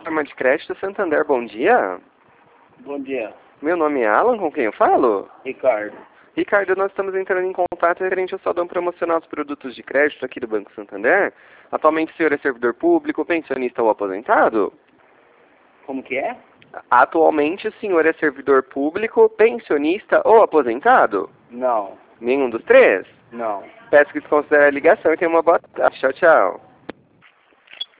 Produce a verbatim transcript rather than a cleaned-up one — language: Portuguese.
plataforma de crédito Santander, bom dia. Bom dia, Meu nome é Alan, com quem eu falo? Ricardo. Ricardo, nós estamos entrando em contato referente ao saldão promocional dos produtos de crédito aqui do Banco Santander. Atualmente o senhor é servidor público, pensionista ou aposentado? Como que é? Atualmente o senhor é servidor público, pensionista ou aposentado? Não, Nenhum dos três? não. Peço que desconsidere a ligação e tenha uma boa tarde. Tchau, tchau.